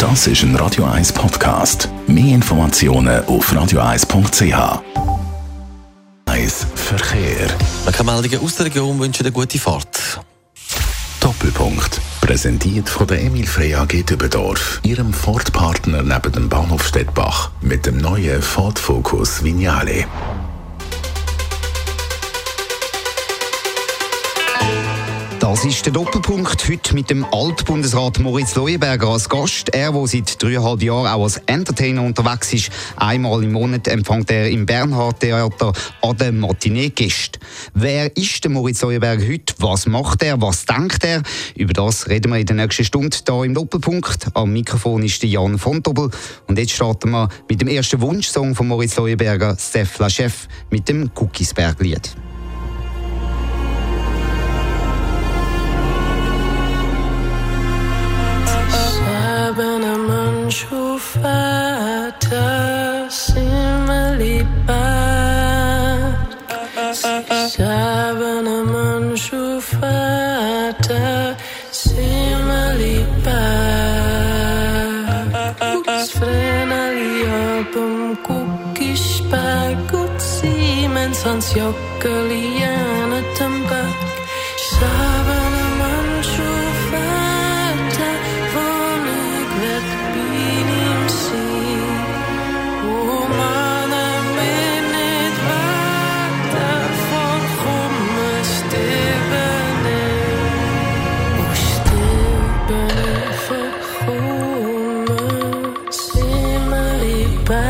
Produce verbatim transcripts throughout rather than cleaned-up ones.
Das ist ein Radio eins Podcast. Mehr Informationen auf radio eins punkt c h. eins Verkehr. Keine Meldungen aus der Region wünschen eine gute Fahrt. Doppelpunkt. Präsentiert von der Emil Frey A G Dübendorf, ihrem Ford-Partner neben dem Bahnhof Stettbach, mit dem neuen Ford Focus Vignale. Das ist der Doppelpunkt. Heute mit dem Altbundesrat Moritz Leuenberger als Gast. Er, der seit dreieinhalb Jahren auch als Entertainer unterwegs ist. Einmal im Monat empfängt er im Bernhard-Theater an den Matinee-Gästen. Wer ist der Moritz Leuenberger heute? Was macht er? Was denkt er? Über das reden wir in der nächsten Stunde hier im Doppelpunkt. Am Mikrofon ist Jan von Tobel. Und jetzt starten wir mit dem ersten Wunschsong von Moritz Leuenberger, Stef La Chef, mit dem Guckisberg-Lied. Vater, simmer bad. Sabana manshu Vater, simmer bad. Sfrenali abum Kuckisberg, gut Siemens ans Jockeli an Tembak. Sabana manshu Vater, von ik werd bin im See. Oh man, er bin nicht weiter von Kummer Stebene. Oh Stebene von Kummer, simmer i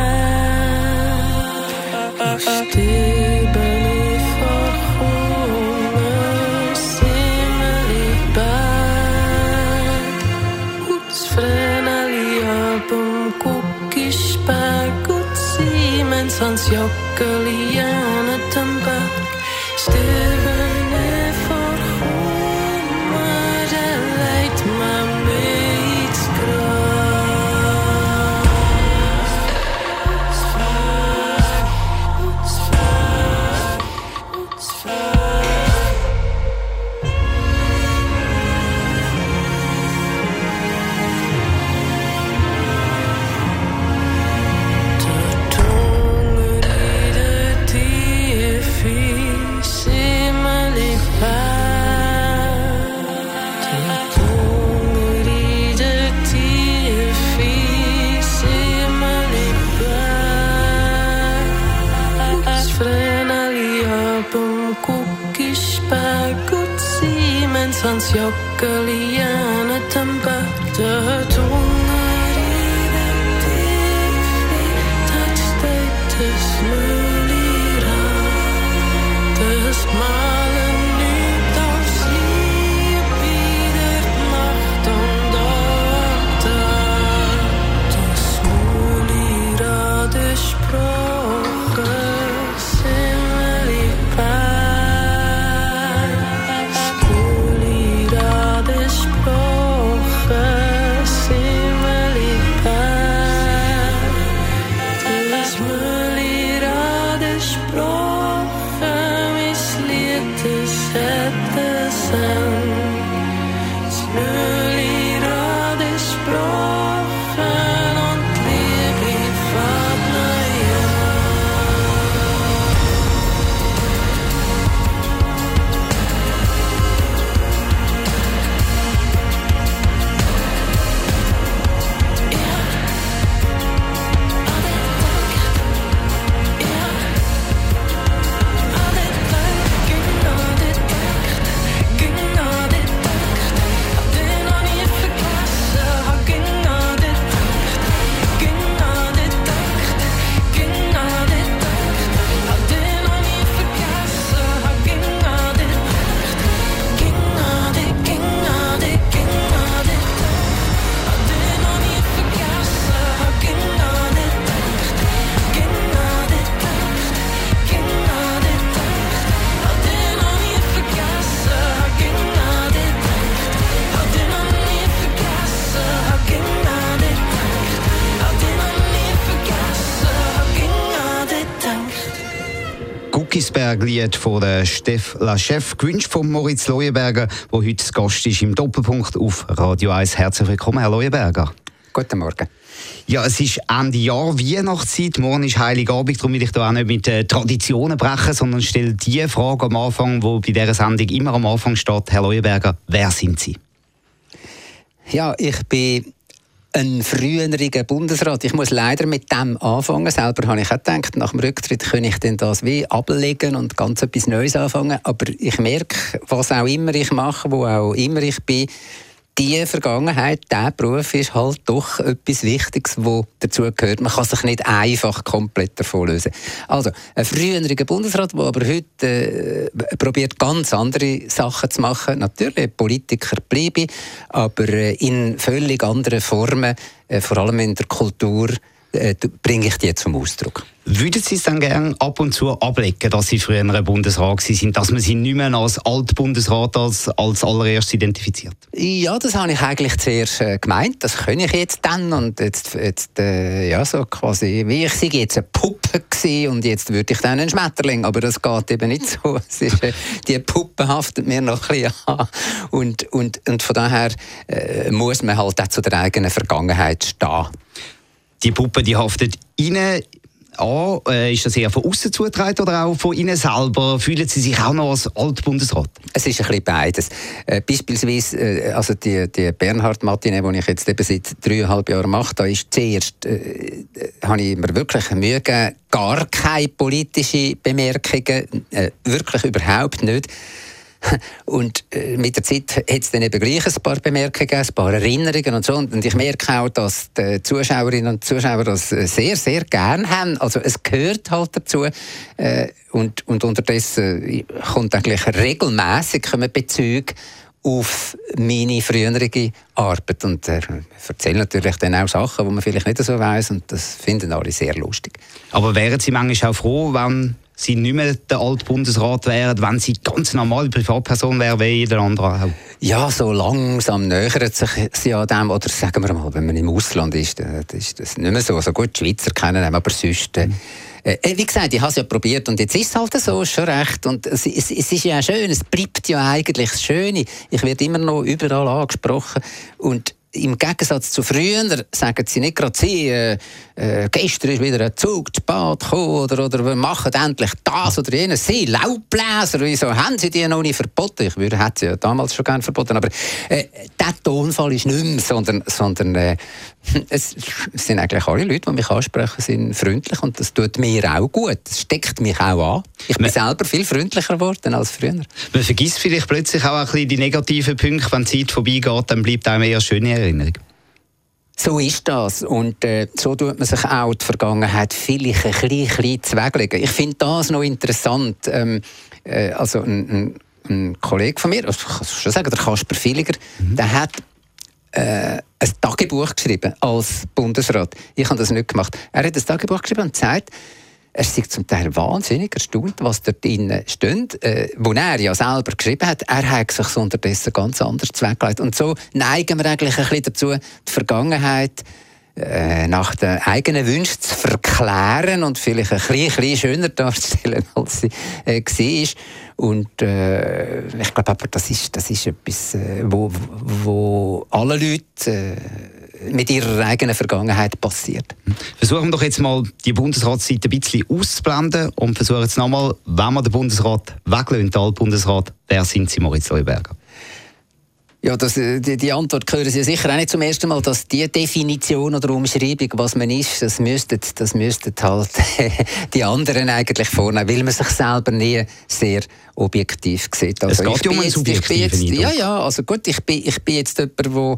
bad. Oh Stebene von Kummer, simmer i bad. Uts Vreneli abum Kuckisberg, ut Siemens ans Jockeli an Tembak. Stebene von Kummer, der leit ma meets gras. Uts Vreneli, uts Vreneli, uts Vreneli. Ans Jockeli an Tembak, der Hunger in der Tiefe, dat steht das Müllira, das Malen nicht aufs Lieb, wieder Nacht und Tag, das Müllira, der Sprache, simmer i bad. Guckisberg-Lied von der Stef La Chef, gewünscht von Moritz Leuenberger, der heute Gast ist im Doppelpunkt auf Radio eins. Herzlich willkommen, Herr Leuenberger. Guten Morgen. Ja, es ist Ende Jahr, Weihnachtszeit, morgen ist Heiligabend, darum will ich da auch nicht mit äh, Traditionen brechen, sondern stelle die Frage am Anfang, die bei dieser Sendung immer am Anfang steht. Herr Leuenberger, wer sind Sie? Ja, ich bin ein früheriger Bundesrat. Ich muss leider mit dem anfangen. Selber habe ich auch gedacht, nach dem Rücktritt kann ich denn das wie ablegen und ganz etwas Neues anfangen. Aber ich merke, was auch immer ich mache, wo auch immer ich bin, die Vergangenheit, dieser Beruf ist halt doch etwas Wichtiges, was dazu gehört. Man kann sich nicht einfach komplett davon lösen. Also, ein früheriger Bundesrat, der aber heute äh, probiert, ganz andere Sachen zu machen. Natürlich, Politiker bleibe, aber äh, in völlig anderen Formen, äh, vor allem in der Kultur, äh, bringe ich die zum Ausdruck. Würden Sie es dann gerne ab und zu ablegen, dass Sie früher ein Bundesrat waren, dass man Sie nicht mehr als Altbundesrat als, als allererstes identifiziert? Ja, das habe ich eigentlich zuerst äh, gemeint. Das kann ich jetzt dann. Und jetzt, jetzt äh, ja, so quasi, wie ich sei jetzt eine Puppe gewesen und jetzt würde ich dann ein Schmetterling. Aber das geht eben nicht so. Es ist, äh, die Puppe haftet mir noch ein bisschen an. Und, und, und von daher äh, muss man halt auch zu der eigenen Vergangenheit stehen. Die Puppe, die haftet Ihnen an. Äh, ist das eher von außen zugetragen oder auch von Ihnen selber? Fühlen Sie sich auch noch als Altbundesrat? Es ist ein bisschen beides. Äh, beispielsweise äh, also die, die Bernhard-Matinee, die ich jetzt eben seit dreieinhalb Jahren mache, da ist zuerst, äh, habe ich mir wirklich Mühe gegeben, gar keine politischen Bemerkungen, äh, wirklich überhaupt nicht. Und äh, mit der Zeit hat es dann eben gleich ein paar Bemerkungen, ein paar Erinnerungen und so. Und ich merke auch, dass die Zuschauerinnen und Zuschauer das sehr, sehr gern haben. Also es gehört halt dazu. Äh, und, und unterdessen kommt eigentlich regelmässig Bezug auf meine frühere Arbeit. Und er äh, erzählt natürlich dann auch Sachen, die man vielleicht nicht so weiss. Und das finden alle sehr lustig. Aber wären Sie manchmal auch froh, wenn Sie nicht mehr der Altbundesrat wären, wenn Sie ganz normale Privatperson wären, wie jeder andere auch? Ja, so langsam nähert sich sie an dem. Oder sagen wir mal, wenn man im Ausland ist, dann ist das nicht mehr so. Also gut, die Schweizer kennen ihn, aber sonst... Äh, äh, wie gesagt, ich habe es ja probiert und jetzt ist es halt so, ist schon recht. Und es, es, es ist ja schön, es bleibt ja eigentlich das Schöne. Ich werde immer noch überall angesprochen und im Gegensatz zu früher sagen sie nicht gerade, sie, äh, äh, gestern ist wieder ein Zug zu spät gekommen oder, oder wir machen endlich das oder jenes. Sie, Laubbläser, wieso haben sie die noch nicht verboten? Ich würde, hätte sie ja damals schon gerne verboten, aber äh, der Tonfall ist nicht mehr, sondern, sondern äh, es sind eigentlich alle Leute, die mich ansprechen, sind freundlich und das tut mir auch gut. Das steckt mich auch an. Ich bin Man, selber viel freundlicher geworden als früher. Man vergisst vielleicht plötzlich auch ein bisschen die negativen Punkte, wenn die Zeit vorbeigeht, dann bleibt einem eher schöne Erinnerung. So ist das. Und äh, so tut man sich auch die Vergangenheit vielleicht ein bisschen, bisschen zweglegen. Ich finde das noch interessant. Ähm, äh, also ein, ein, ein Kollege von mir, also ich kann schon sagen, der Kasper Villiger, mhm. der hat äh, ein Tagebuch geschrieben als Bundesrat. Ich habe das nicht gemacht. Er hat ein Tagebuch geschrieben und gesagt, er ist zum Teil wahnsinnig erstaunt, was dort drin steht, äh, wo er ja selber geschrieben hat. Er hat sich so unterdessen ganz anders weggelegt. Und so neigen wir eigentlich ein bisschen dazu, die Vergangenheit äh, nach den eigenen Wünschen zu verklären und vielleicht ein bisschen, ein bisschen schöner darzustellen, als sie äh, war. Und äh, ich glaube aber, das ist, das ist etwas, äh, wo, wo alle Leute äh, mit ihrer eigenen Vergangenheit passiert. Versuchen wir doch jetzt mal die Bundesratszeit ein bisschen auszublenden und versuchen jetzt nochmal, wenn wir den Bundesrat weglösen, den Altbundesrat, wer sind Sie, Moritz Leuenberger? Ja, das, die, die Antwort hören Sie sicher auch nicht zum ersten Mal, dass die Definition oder Umschreibung, was man ist, das müssten, das müssten halt die anderen eigentlich vornehmen, weil man sich selber nie sehr objektiv sieht. Also es geht ja um einen subjektiven Eindruck. Ja, ja, also gut, ich bin, ich bin jetzt jemand, wo,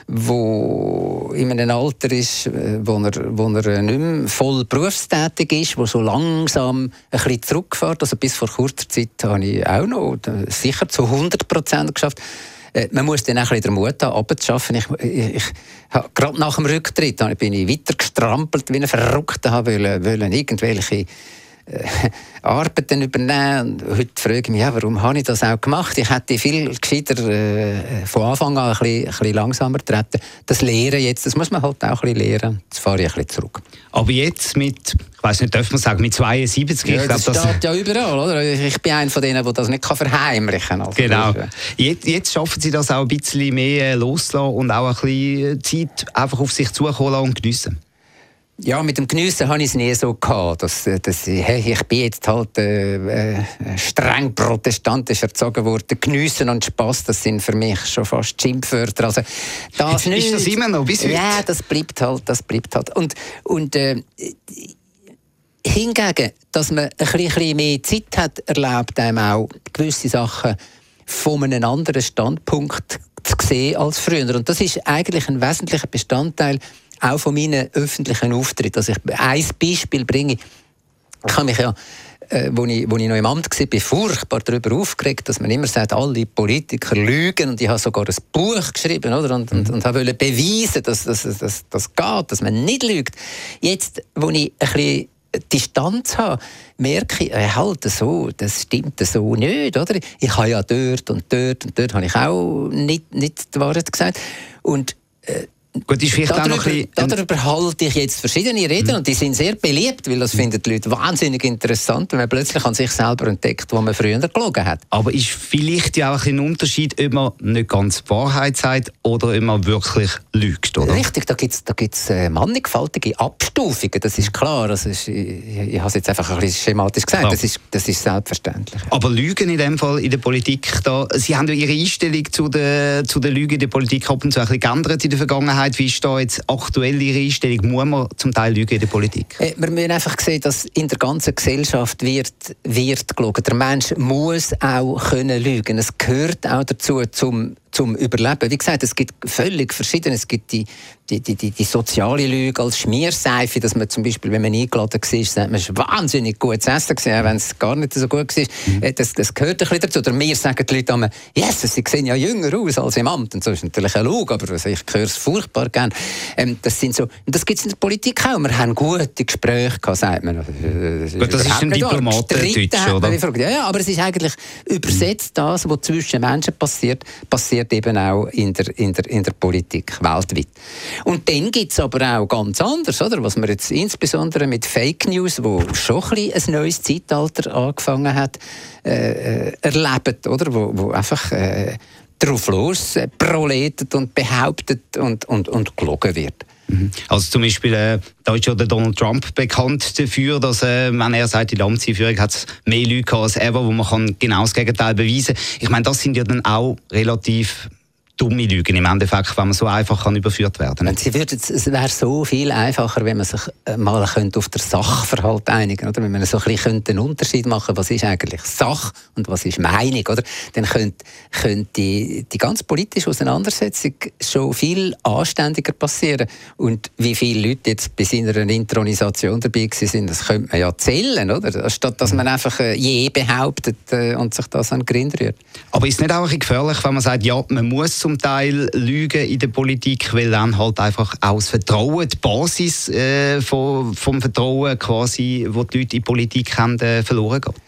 wo in einem Alter ist, wo er, wo er nicht mehr voll berufstätig ist, wo so langsam ein bisschen zurückfährt. Also bis vor kurzer Zeit habe ich auch noch sicher zu hundert Prozent geschafft. Man muss dann auch ein bisschen den Mut haben, runterzuschaffen. Ich, ich, ich, gerade nach dem Rücktritt bin ich weiter gestrampelt wie ein Verrückter, wollte, wollte irgendwelche äh, Arbeiten übernehmen. Und heute frage ich mich, ja, warum habe ich das auch gemacht? Ich hätte viel gescheiter äh, von Anfang an ein bisschen, ein bisschen langsamer treten. Das Lehren jetzt, das muss man halt auch ein bisschen lernen. Jetzt fahre ich ein bisschen zurück. Aber jetzt mit, ich weiss nicht, darf man sagen, mit zweiundsiebzig? Ja, ich das glaub, das steht ja überall, oder? Ich bin einer von denen, der das nicht verheimlichen kann. Also genau. Jetzt, jetzt schaffen Sie das auch ein bisschen mehr loslassen und auch ein bisschen Zeit einfach auf sich zukommen lassen und geniessen? Ja, mit dem Geniessen habe ich es nie so gehabt. Dass, dass ich, hey, ich bin jetzt halt äh, äh, streng protestantisch erzogen worden. Geniessen und Spass, das sind für mich schon fast Schimpfwörter. Also, das nicht. Ist das immer noch bis heute? Ja, das bleibt halt, das bleibt halt. Und, und äh, hingegen, dass man ein bisschen mehr Zeit hat, erlaubt einem auch gewisse Sachen von einem anderen Standpunkt zu sehen als früher. Und das ist eigentlich ein wesentlicher Bestandteil auch von meinen öffentlichen Auftritten. Also ich ein Beispiel bringe. Ich habe mich ja, äh, wo, ich, wo ich noch im Amt war, furchtbar darüber aufgeregt, dass man immer sagt, alle Politiker lügen. Und ich habe sogar ein Buch geschrieben, oder? Und, und, und wollte beweisen, dass das dass, dass, dass geht, dass man nicht lügt. Jetzt, wo ich ein bisschen Distanz habe, merke ich, äh, halt so, das stimmt so nicht, oder? Ich habe ja dort und dort und dort habe ich auch nicht, nicht die Wahrheit gesagt. Und äh, Gut, ist vielleicht darüber, auch noch ein bisschen... darüber halte ich jetzt verschiedene Reden, mhm. und die sind sehr beliebt, weil das finden die Leute wahnsinnig interessant, wenn man plötzlich an sich selber entdeckt, wo man früher gelogen hat. Aber ist vielleicht ja auch ein Unterschied, ob man nicht ganz die Wahrheit sagt oder ob man wirklich lügt, oder? Richtig, da gibt es da gibt's, äh, mannigfaltige Abstufungen, das ist klar. Das ist, ich ich habe es jetzt einfach ein bisschen schematisch gesagt, ja. das, ist, das ist selbstverständlich. Aber Lügen in dem Fall in der Politik, da, Sie haben ja Ihre Einstellung zu der, zu der Lüge in der Politik ab und zu ein bisschen geändert in der Vergangenheit. Wie ist da jetzt aktuell Ihre Einstellung? Muss man zum Teil lügen in der Politik? Äh, wir müssen einfach sehen, dass in der ganzen Gesellschaft wird, wird gelogen. Der Mensch muss auch können lügen. Es gehört auch dazu, zum zum Überleben. Wie gesagt, es gibt völlig verschiedene. Es gibt die, die, die, die, die soziale Lüge als Schmierseife, dass man zum Beispiel, wenn man eingeladen war, sagt man, es war wahnsinnig gutes Essen gewesen, wenn es gar nicht so gut war. Mhm. Das, das gehört ein bisschen dazu. Oder mir sagen die Leute immer, yes, sie sehen ja jünger aus als im Amt. Und so ist natürlich eine Lüge, aber ich höre es furchtbar gern. Ähm, das sind so, und das gibt es in der Politik auch. Wir haben gute Gespräche gehabt, sagt man. Das, Gut, das ist ein Diplomatendeutsch, oder? Ja, ja, aber es ist eigentlich übersetzt das, was zwischen Menschen passiert, passiert eben auch in der, in der, in der Politik weltweit. Und dann gibt es aber auch ganz anders, oder? Was man jetzt insbesondere mit Fake News, wo schon ein, bisschen ein neues Zeitalter angefangen hat, äh, erlebt, oder? Wo, wo einfach äh, drauf los äh, proletet und behauptet und, und, und gelogen wird. Also zum Beispiel, äh, da ist ja der Donald Trump bekannt dafür, dass, äh, wenn er sagt, in der Amtseinführung hat es mehr Leute gehabt als ever, wo man kann genau das Gegenteil beweisen kann. Ich meine, das sind ja dann auch relativ dumme Lügen im Endeffekt, wenn man so einfach kann überführt werden kann. Sie würden, es wäre so viel einfacher, wenn man sich mal auf den Sachverhalt einigen könnte, wenn man so ein bisschen einen Unterschied machen könnte, was ist eigentlich Sach und was ist Meinung, oder? Dann könnte, könnte die, die ganz politische Auseinandersetzung schon viel anständiger passieren. Und wie viele Leute jetzt bei seiner Intronisation dabei sind, das könnte man ja zählen, oder? Statt dass man einfach je behauptet und sich das an den Grind rührt. Aber ist es nicht auch ein bisschen gefährlich, wenn man sagt, ja, man muss zum Teil lügen in der Politik, weil dann halt einfach auch das Vertrauen, die Basis äh, vom, vom Vertrauen quasi, wo die Leute in die Politik haben, äh, verloren geht?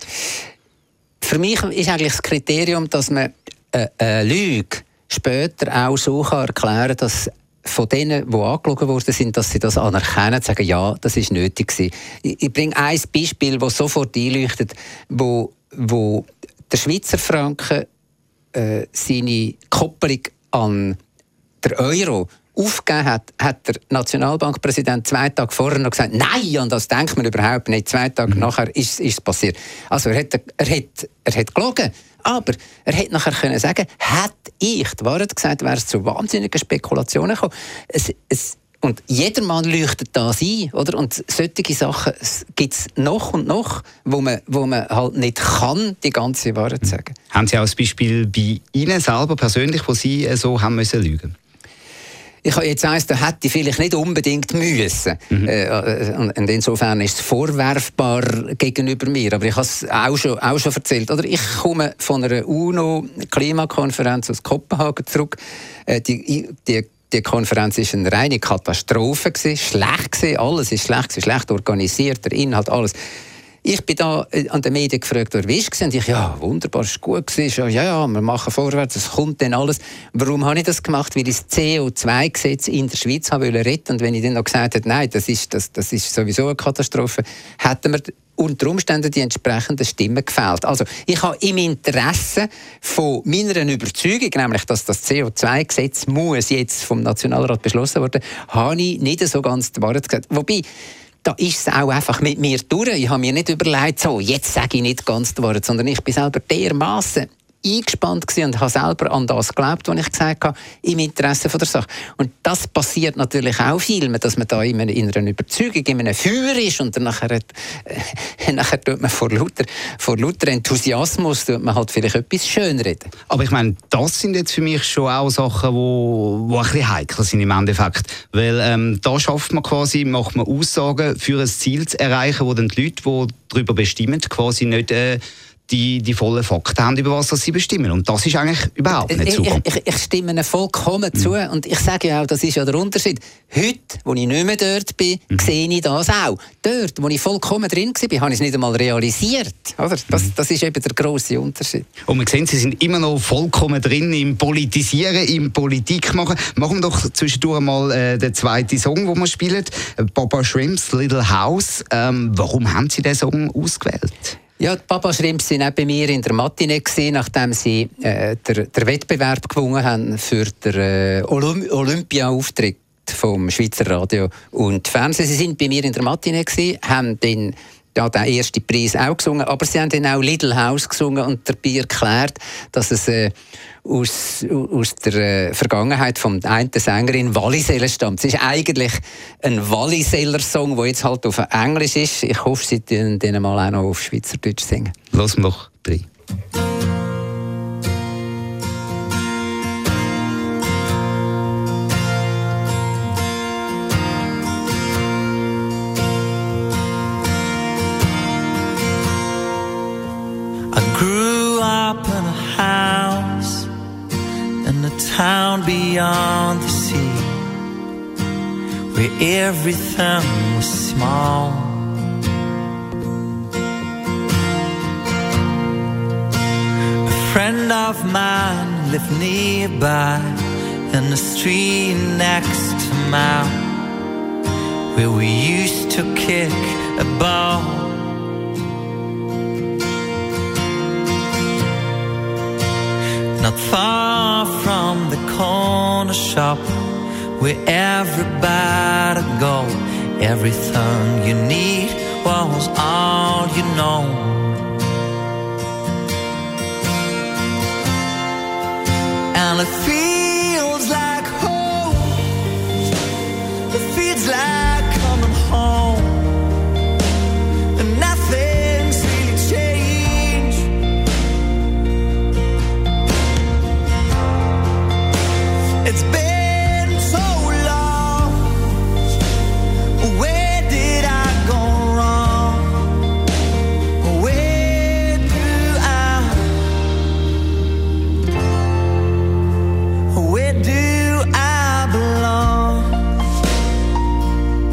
Für mich ist eigentlich das Kriterium, dass man äh, eine Lüge später auch so kann erklären kann, dass von denen, die angeschaut worden sind, dass sie das anerkennen, sagen, ja, das war nötig gewesen. Ich, ich bringe ein Beispiel, das sofort einleuchtet, wo, wo der Schweizer Franken Äh, seine Koppelung an den Euro aufgegeben hat, hat der Nationalbankpräsident zwei Tage vorher noch gesagt, nein, an das denkt man überhaupt nicht. Zwei Tage mhm. nachher ist es passiert. Also er hat, er, hat, er hat gelogen, aber er hätte nachher können sagen, hätte ich die Wahrheit gesagt, wäre es zu wahnsinnigen Spekulationen gekommen. Es, es, Und jedermann leuchtet das ein, oder? Und solche Sachen gibt es noch und noch, wo man, wo man halt nicht kann, die ganze Wahrheit sagen. Haben Sie auch ein Beispiel bei Ihnen selber persönlich, wo Sie so haben müssen lügen? Ich habe jetzt eins, da hätte ich vielleicht nicht unbedingt müssen. Mhm. Äh, und insofern ist es vorwerfbar gegenüber mir. Aber ich habe es auch schon, auch schon erzählt. Oder ich komme von einer UNO-Klimakonferenz aus Kopenhagen zurück. Äh, die, die Die Konferenz war eine reine Katastrophe, schlecht gewesen, alles ist schlecht, schlecht organisiert, der Inhalt, alles. Ich bin da an den Medien gefragt, wer war, und ich, ja, wunderbar, es war gut, ja, ja, wir machen vorwärts, es kommt dann alles. Warum habe ich das gemacht? Weil ich das C O zwei Gesetz in der Schweiz haben wollte retten, und wenn ich dann noch gesagt hätte, nein, das ist, das, das ist sowieso eine Katastrophe, hätten wir unter Umständen die entsprechenden Stimmen gefällt. Also, ich habe im Interesse von meiner Überzeugung, nämlich, dass das C O zwei Gesetz muss jetzt vom Nationalrat beschlossen werden, habe ich nicht so ganz die Wahrheit gesagt. Wobei, da ist es auch einfach mit mir durch. Ich habe mir nicht überlegt, so, jetzt sage ich nicht ganz die Wahrheit, sondern ich bin selber dermassen eingespannt gewesen und habe selber an das geglaubt, was ich gesagt habe, im Interesse von der Sache. Und das passiert natürlich auch viel, dass man da in einer, in einer Überzeugung, in einem Feuer ist und dann nachher, äh, nachher tut man vor lauter, vor lauter Enthusiasmus tut man halt vielleicht etwas schönreden. Aber ich meine, das sind jetzt für mich schon auch Sachen, wo, wo ein bisschen heikel sind im Endeffekt. Weil ähm, da schafft man quasi, macht man Aussagen für ein Ziel zu erreichen, wo dann die Leute, die darüber bestimmen, quasi nicht äh, Die, die vollen Fakten haben, über was sie bestimmen. Und das ist eigentlich überhaupt nicht super. Ich, ich, ich stimme ihnen vollkommen zu. Mhm. Und ich sage ja auch, das ist ja der Unterschied. Heute, wo ich nicht mehr dort bin, mhm. sehe ich das auch. Dort, wo ich vollkommen drin war, habe ich es nicht einmal realisiert. Oder? Das, mhm. das ist eben der grosse Unterschied. Und wir sehen, Sie sind immer noch vollkommen drin im Politisieren, im Politik machen. Machen wir doch zwischendurch mal äh, den zweiten Song, den wir spielen. Papa Shrimps, Little House. Ähm, warum haben Sie diesen Song ausgewählt? Ja, die Papa Shrimps waren auch bei mir in der Matinee, nachdem sie äh, den, den Wettbewerb gewonnen haben für den äh, Olymp- Olympia-Auftritt vom Schweizer Radio und Fernsehen. Sie sind bei mir in der Matinee, haben den, ja, den ersten Preis auch gesungen, aber sie haben dann auch Little House gesungen und dabei erklärt, dass es äh, aus, aus der äh, Vergangenheit von der einen Sängerin Walliseller stammt. Es ist eigentlich ein Walliseller-Song, der jetzt halt auf Englisch ist. Ich hoffe, sie den den mal auch noch auf Schweizerdeutsch singen. Lass mich doch rein. I grew up in a house in a town beyond the sea, where everything was small. A friend of mine lived nearby in the street next to mine, where we used to kick a ball. Not far from the corner shop where everybody go. Everything you need was all you know. And it feels like home. It feels like coming home. And nothing's really changed. It's been so long. Where did I go wrong? Where do I Where do I belong?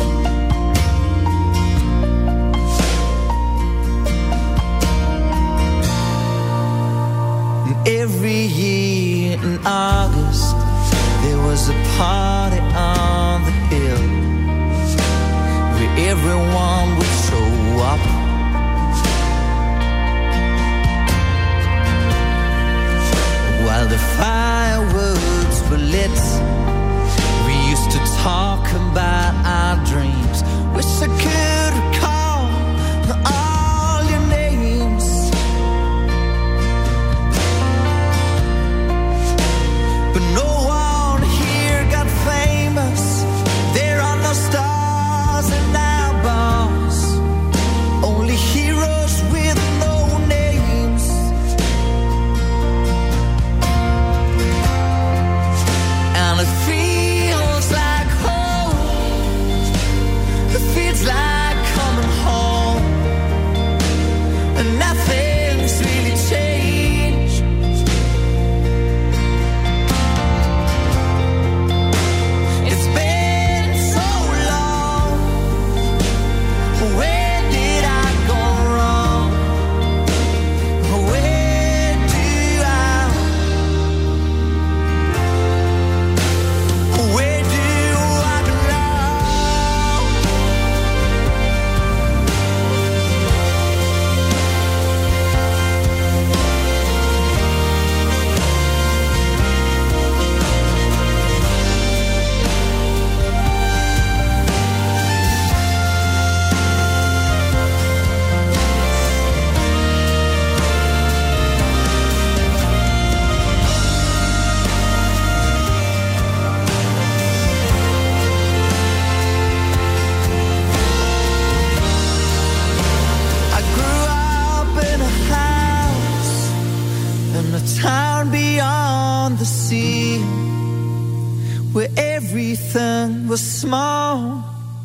world was small,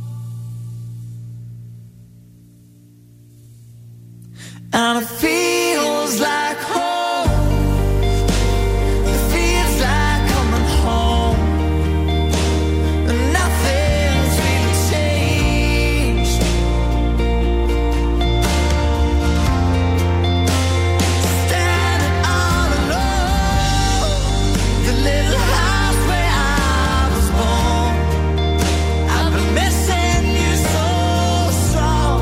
and it feels like home. It feels like coming home, and nothing's really changed. Standing all alone, the little house where I was born. I've been missing you so strong.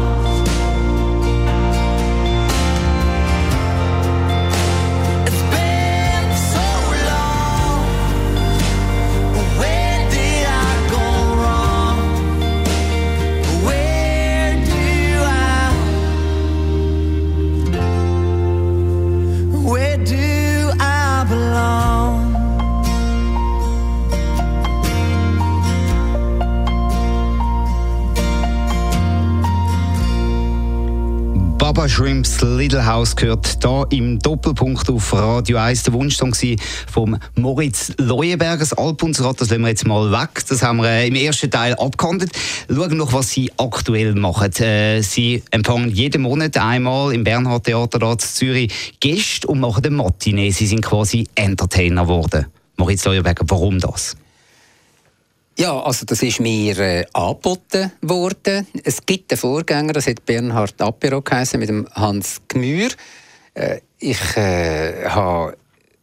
It's been so long. Where did I go wrong? Where do I, where do I belong? Baba Shrimps Little House gehört hier im Doppelpunkt auf Radio eins. Der Wunschsong von Moritz Leuenberger. Das Altbundesrat, das lassen wir jetzt mal weg. Das haben wir äh, im ersten Teil abgehandelt. Schauen noch, was Sie aktuell machen. Äh, Sie empfangen jeden Monat einmal im Bernhard Theater in Zürich Gäste und machen eine Matinee. Sie sind quasi Entertainer geworden. Moritz Leuenberger, warum das? Ja, also das ist mir äh, angeboten worden. Es gibt einen Vorgänger, das hat Bernhard Apero geheißen, mit dem Hans Gmür. Äh, ich äh, habe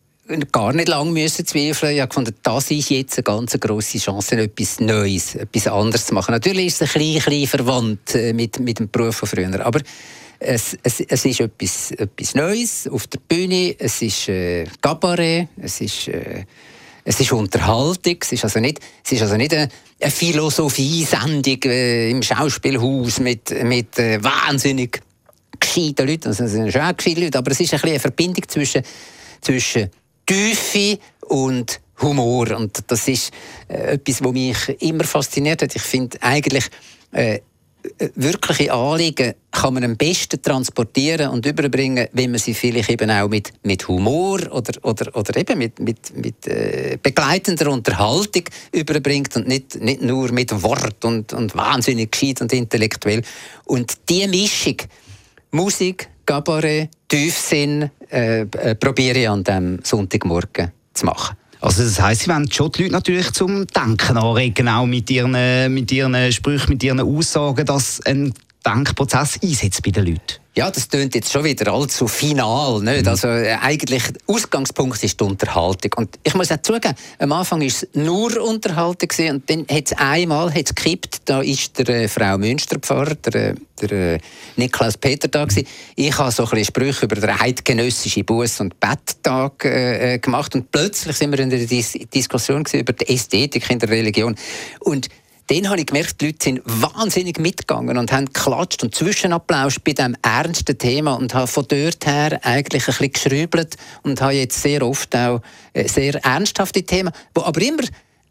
gar nicht lange müssen zweifeln. Ich habe gefunden, das ist jetzt eine ganz grosse Chance, etwas Neues, etwas anderes zu machen. Natürlich ist es ein bisschen, ein bisschen verwandt äh, mit, mit dem Beruf von früher, aber es, es, es ist etwas, etwas Neues auf der Bühne. Es ist äh, Kabarett, es ist äh, Es ist Unterhaltung, es ist also nicht, es ist also nicht eine, eine Philosophie-Sendung äh, im Schauspielhaus mit, mit äh, wahnsinnig gescheiten Leuten. Also es sind schon auch gescheite Leute, aber es ist ein bisschen eine Verbindung zwischen, zwischen Tiefe und Humor. Und das ist äh, etwas, was mich immer fasziniert hat. Ich finde eigentlich, äh, wirkliche Anliegen kann man am besten transportieren und überbringen, wenn man sie vielleicht eben auch mit, mit Humor oder, oder, oder eben mit, mit, mit äh, begleitender Unterhaltung überbringt und nicht, nicht nur mit Wort und, und wahnsinnig gescheit und intellektuell. Und diese Mischung, Musik, Kabarett, Tiefsinn, äh, äh, probiere ich an diesem Sonntagmorgen zu machen. Also das heisst, Sie wollen schon die Leute natürlich zum Denken anregen, auch mit ihren, mit ihren Sprüchen, mit ihren Aussagen, dass ein Denkprozess einsetzt bei den Leuten. Ja, das tönt jetzt schon wieder allzu final, nicht? Mhm. Also äh, eigentlich Ausgangspunkt ist die Unterhaltung. Und ich muss auch zugeben, am Anfang war es nur Unterhaltung gewesen, und dann hat es einmal hat's gekippt, da ist der äh, Frau Münsterpfarrer, der, der äh, Niklaus Peter da gewesen. Ich habe so ein bisschen Sprüche über den eidgenössischen Buß- und Betttag äh, gemacht, und plötzlich sind wir in der Dis- Diskussion gewesen über die Ästhetik in der Religion. Und dann habe ich gemerkt, die Leute sind wahnsinnig mitgegangen und haben geklatscht und Zwischenapplaus bei diesem ernsten Thema, und habe von dort her eigentlich ein bisschen geschrübelt und habe jetzt sehr oft auch sehr ernsthafte Themen, die aber immer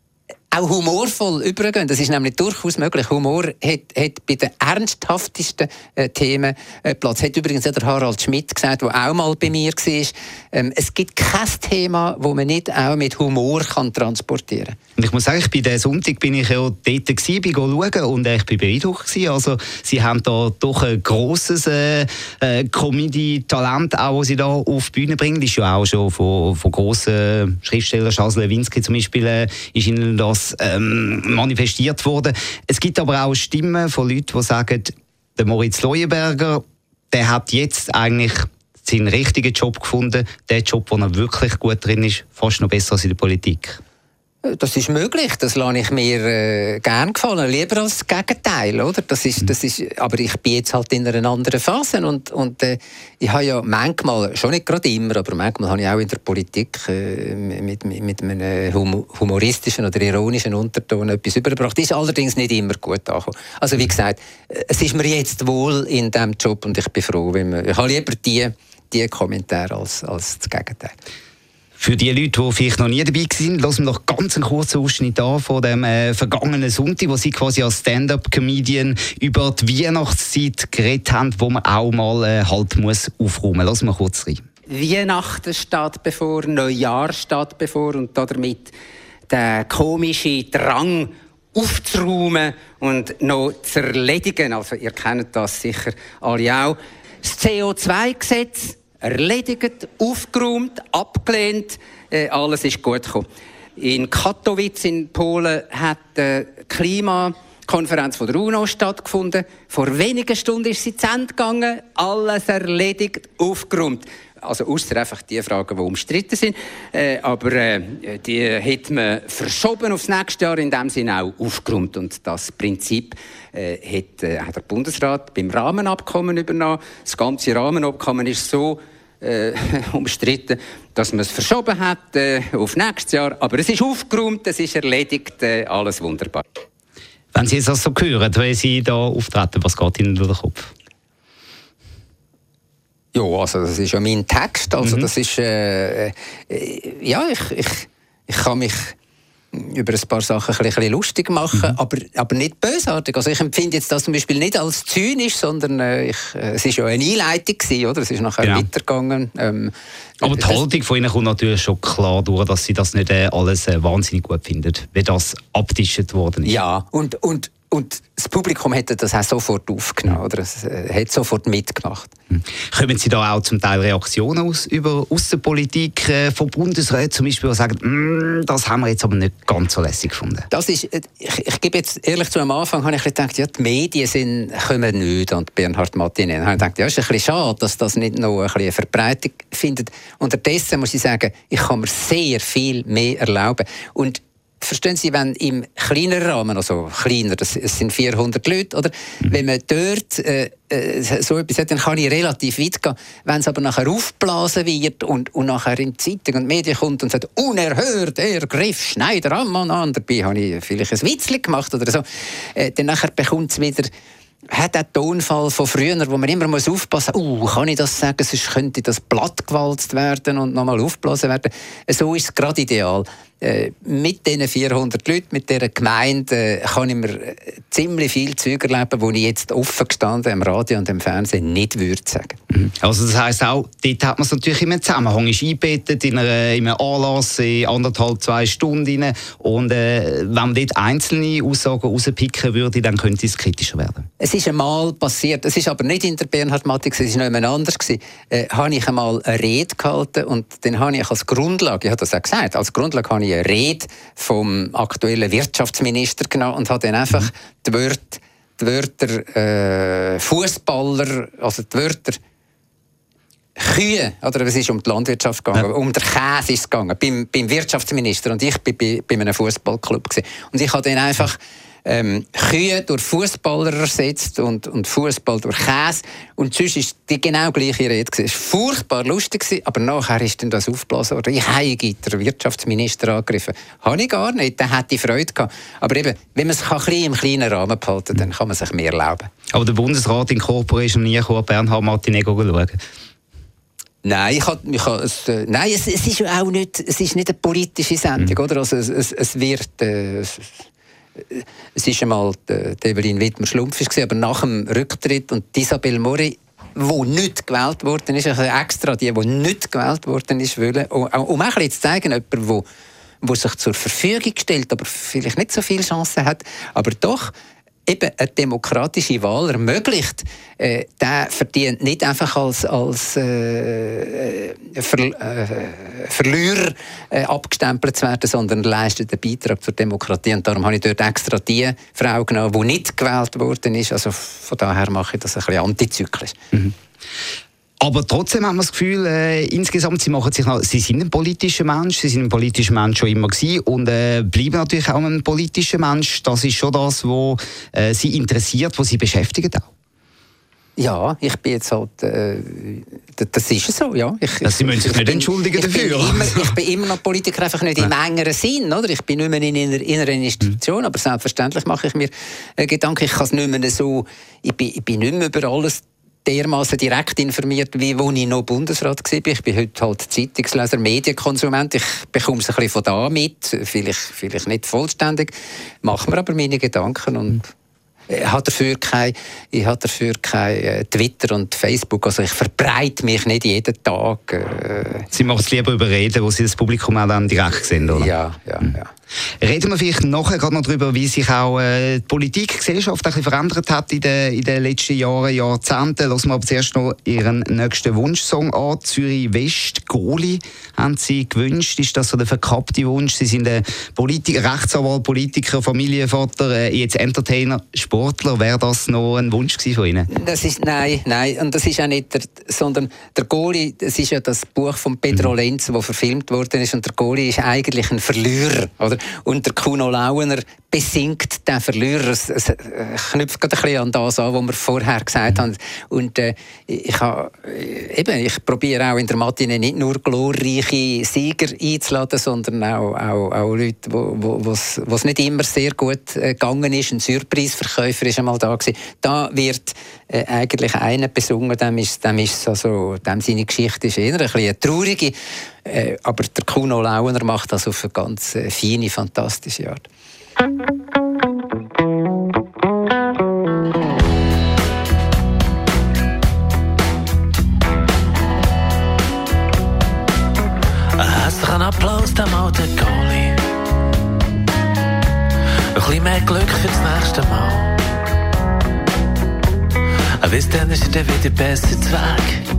auch humorvoll übergehen. Das ist nämlich durchaus möglich. Humor hat, hat bei den ernsthaftesten äh, Themen äh, Platz. Hat übrigens auch der Harald Schmidt gesagt, der auch mal bei mir war. Ähm, es gibt kein Thema, das man nicht auch mit Humor kann transportieren kann. Und ich muss sagen, bei diesem Sonntag bin ich ja dort gewesen, bin schauen, und ich bin beeindruckt gewesen. Also, Sie haben da doch ein grosses äh, äh, Comedy-Talent, auch, das Sie da auf die Bühne bringen. Das ist ja auch schon von, von grossen Schriftstellern, Charles Lewinsky zum Beispiel, äh, ist Ihnen das ähm, manifestiert worden. Es gibt aber auch Stimmen von Leuten, die sagen, der Moritz Leuenberger, der hat jetzt eigentlich seinen richtigen Job gefunden, den Job, wo er wirklich gut drin ist, fast noch besser als in der Politik. Das ist möglich, das lasse ich mir äh, gerne gefallen, lieber als das Gegenteil, oder? Das ist, das ist, aber ich bin jetzt halt in einer anderen Phase, und, und äh, ich habe ja manchmal, schon nicht gerade immer, aber manchmal habe ich auch in der Politik äh, mit, mit, mit einem humoristischen oder ironischen Unterton etwas übergebracht. Das ist allerdings nicht immer gut angekommen. Also wie gesagt, es ist mir jetzt wohl in diesem Job, und ich bin froh, wenn man, ich habe lieber die, die Kommentare als, als das Gegenteil. Für die Leute, die vielleicht noch nie dabei waren, lassen wir noch ganz einen kurzen Ausschnitt an von dem äh, vergangenen Sonntag, wo Sie quasi als Stand-up-Comedian über die Weihnachtszeit geredet haben, wo man auch mal äh, halt muss aufräumen muss. Lassen wir kurz rein. Weihnachten steht bevor, Neujahr steht bevor, und damit der komische Drang, aufzuräumen und noch zu erledigen. Also ihr kennt das sicher alle auch. Das C O zwei Gesetz erledigt, aufgeräumt, abgelehnt, äh, alles ist gut gekommen. In Katowice in Polen hat die Klimakonferenz von der UNO stattgefunden. Vor wenigen Stunden ist sie zu Ende gegangen, alles erledigt, aufgeräumt. Also ausser einfach die Fragen, die umstritten sind. Äh, aber äh, die hat man verschoben aufs nächste Jahr, in dem Sinne auch aufgeräumt. Und das Prinzip äh, hat, äh, hat der Bundesrat beim Rahmenabkommen übernommen. Das ganze Rahmenabkommen ist so äh, umstritten, dass man es verschoben hat äh, auf nächstes Jahr. Aber es ist aufgeräumt, es ist erledigt, äh, alles wunderbar. Wenn Sie das so hören, wenn Sie da auftreten, was geht Ihnen durch den Kopf? Ja, also das ist ja mein Text, also mhm. das ist, äh, äh, ja, ich, ich, ich kann mich über ein paar Sachen ein bisschen lustig machen, mhm. aber, aber nicht bösartig. Also ich empfinde jetzt das zum Beispiel nicht als zynisch, sondern äh, ich, äh, es ist ja eine Einleitung gewesen, oder? Es ist nachher genau. weitergegangen. Ähm, aber die Haltung von Ihnen kommt natürlich schon klar durch, dass Sie das nicht äh, alles äh, wahnsinnig gut finden, wie das abgetischt worden ist. Ja, und, und Und das Publikum hätte das auch sofort aufgenommen, oder? Es äh, hat sofort mitgemacht. Hm. Kommen Sie da auch zum Teil Reaktionen aus über Aussenpolitik äh, von Bundesräten zum Beispiel, die sagen, das haben wir jetzt aber nicht ganz so lässig gefunden? Das ist, äh, ich, ich gebe jetzt ehrlich zu, am Anfang habe ich gedacht, ja, die Medien sind, kommen nicht an Bernhard Martinen. Dann habe ich gedacht, ja, es ist ein bisschen schade, dass das nicht noch ein bisschen eine Verbreitung findet. Unterdessen muss ich sagen, ich kann mir sehr viel mehr erlauben. Und verstehen Sie, wenn im kleineren Rahmen, also kleiner, das, es sind vierhundert Leute, oder? Mhm. Wenn man dort äh, so etwas hat, dann kann ich relativ weit gehen. Wenn es aber nachher aufgeblasen wird und, und nachher in die Zeitung und die Medien kommt und sagt, unerhört, er griff Schneider Ammann an, dabei habe ich vielleicht ein Witzchen gemacht oder so, äh, dann nachher bekommt es wieder hat der Tonfall von früher, wo man immer muss aufpassen muss, uh, kann ich das sagen, sonst könnte das plattgewalzt werden und nochmal aufgeblasen werden. So ist es gerade ideal. Äh, mit diesen vierhundert Leuten, mit dieser Gemeinde, äh, kann ich mir äh, ziemlich viel Zeug erleben, wo ich jetzt offen gestanden im Radio und im Fernsehen nicht würde sagen. Mhm. Also das heisst auch, dort hat man es natürlich immer Zusammenhang, ist eingebettet in, einer, in einem Anlass in anderthalb, zwei Stunden rein. Und äh, wenn man dort einzelne Aussagen rauspicken würde, dann könnte es kritischer werden. Es ist einmal passiert, es ist aber nicht in der Bernhard Matik, es war noch jemand anders. Äh, habe ich einmal eine Rede gehalten und dann habe ich als Grundlage, ich habe das auch gesagt, als Grundlage habe ich eine Rede vom aktuellen Wirtschaftsminister genommen und habe dann einfach mhm. die Wörter, die Wörter äh, Fußballer, also die Wörter Kühe, oder es ist um die Landwirtschaft gegangen, ja. um den Käse ist es gegangen, beim, beim Wirtschaftsminister und ich war bei, bei einem Fußballclub gewesen. Und ich habe dann einfach ähm, Kühe durch Fußballer ersetzt und, und Fußball durch Käse und sonst war die genau gleiche Rede gewesen. Es war furchtbar lustig gewesen, aber nachher ist dann das aufgeblasen worden. Ich habe den Wirtschaftsminister angegriffen. Habe ich gar nicht, der hätte Freude gehabt. Aber eben, wenn man es ein bisschen im kleinen Rahmen behalten kann, dann kann man sich mehr erlauben. Aber der Bundesrat in Corporation nie Bernhard Martinen schauen? Nein, ich hab, ich hab, es, äh, nein es, es ist auch nicht, es ist nicht eine politische Sendung, mhm. oder? Also es, es, es wird, äh, es, es ist einmal die Evelyn Wittmer-Schlumpf, aber nach dem Rücktritt und Isabelle Mori, die nicht gewählt worden ist, also extra die, die nicht gewählt worden ist, wollen, um, um auch ein bisschen zu zeigen, jemand, der sich zur Verfügung stellt, aber vielleicht nicht so viele Chancen hat, aber doch eben eine demokratische Wahl ermöglicht, äh, der verdient nicht einfach als, als äh, Ver, äh, Verlierer äh, abgestempelt zu werden, sondern leistet einen Beitrag zur Demokratie. Und darum habe ich dort extra die Frau genommen, die nicht gewählt worden ist. Also von daher mache ich das ein bisschen antizyklisch. Mhm. Aber trotzdem haben wir das Gefühl, äh, insgesamt, Sie, machen sich noch, Sie sind ein politischer Mensch, Sie sind ein politischer Mensch schon immer gewesen und äh, bleiben natürlich auch ein politischer Mensch. Das ist schon das, was äh, Sie interessiert, was Sie beschäftigt auch. Ja, ich bin jetzt halt, äh, das ist so, ja. Ich, Sie müssen sich nicht bin, entschuldigen ich dafür. Bin immer, ich bin immer noch Politiker, einfach nicht im engeren Sinn, oder? Ich bin nicht mehr in einer, in einer Institution, mhm. aber selbstverständlich mache ich mir äh, Gedanken, ich kann es nicht mehr so, ich bin, ich bin nicht mehr über alles dermaßen direkt informiert, wie als ich noch Bundesrat war. Ich bin heute halt Zeitungsleser, Medienkonsument. Ich bekomme es ein bisschen von da mit, vielleicht, vielleicht nicht vollständig, mache mir aber meine Gedanken und ich habe dafür kein, ich habe dafür kein äh, Twitter und Facebook, also ich verbreite mich nicht jeden Tag. Äh. Sie machen es lieber über Reden, wo Sie das Publikum auch dann direkt sehen, oder? Ja, ja, mhm. ja. Reden wir vielleicht nachher gerade noch darüber, wie sich auch äh, die Politik, die Gesellschaft ein bisschen verändert hat in den, in den letzten Jahren, Jahrzehnten. Lassen wir aber zuerst noch Ihren nächsten Wunschsong an. Zürich West, Goalie, haben Sie gewünscht. Ist das so der verkappte Wunsch? Sie sind ein Politiker, Rechtsanwalt, Politiker, Familienvater, äh, jetzt Entertainer, Sportler. Wäre das noch ein Wunsch gewesen von Ihnen? Das ist, nein, nein. Und das ist auch nicht der, sondern der Goalie, das ist ja das Buch von Pedro mhm. Lenz, das verfilmt worden ist. Und der Goalie ist eigentlich ein Verlierer, oder? Und der Kuno Lauener besingt den Verlierer. Es, es knüpft gerade ein bisschen an das an, was wir vorher gesagt haben. Und äh, ich, ha, eben, ich probiere auch in der Matinee nicht nur glorreiche Sieger einzuladen, sondern auch, auch, auch Leute, wo es nicht immer sehr gut äh, gegangen ist. Ein Surprise-Verkäufer war einmal da gewesen. Da wird äh, eigentlich einer besungen, dem ist, dem ist also, dem seine Geschichte ist eher ein bisschen eine traurige. Äh, aber der Kuno Lauener macht das auf eine ganz äh, feine, fantastische Art. Herzlichen Applaus dem alten Goalie. Ein bisschen mehr Glück für das nächste Mal. Aber bis dann ist er dann wieder besser zu Weg.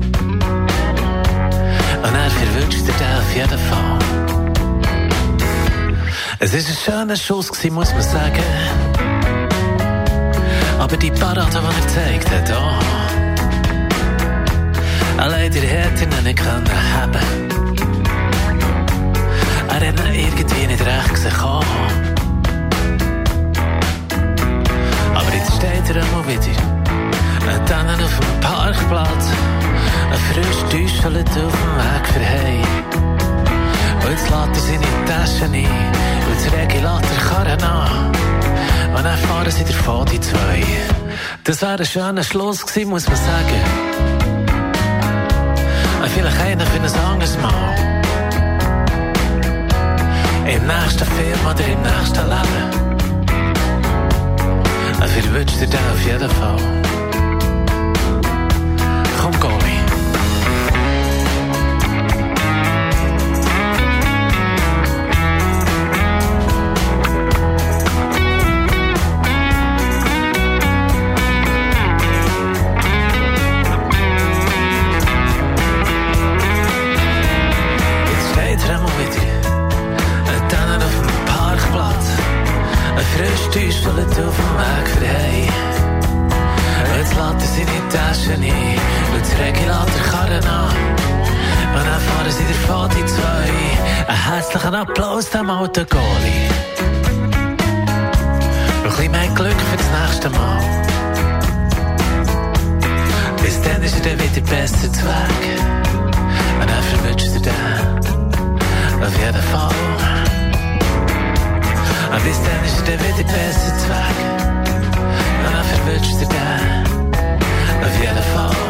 Und er verwünscht dir den auf jeden Fall. Es war ein schöner Schuss, muss man sagen. Aber die Parade, die er gezeigt hat, oh. Leider hätte er ihn nicht können haben. Er hat ihn irgendwie nicht recht gesehen. Oh. Aber jetzt steht er einmal wieder. Dann auf dem Parkplatz. Ein frisch Täuschelt auf dem Weg für heim. Und jetzt lässt er seine Taschen ein. Und das Regulator Karren an. Und dann fahren sie davon, die zwei. Das wäre ein schöner Schluss gewesen, muss man sagen. Und vielleicht einer für ein anderes Mal. Im nächsten Film oder im nächsten Leben. Und für wünscht dir den auf jeden Fall. Komm, Goalie. Täuschelt auf dem Weg für heim. Jetzt lässt er seine Taschen ein und das Regulator Karren an. Und dann fahren sie davon, die zwei. Einen herzlichen Applaus dem alten Goalie. Noch ein bisschen mehr Glück für das nächste Mal. Bis dann ist er dann wieder besser zu Weg. Und dann verwünscht er den auf jeden Fall. Und bis dann ist er dann wieder besser zu Weg. Und dann verwünscht er den auf jeden Fall.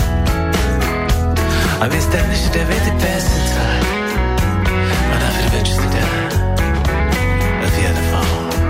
Und bis dann ist er dann wieder besser zu Weg. Und dann verwünscht er den auf jeden Fall.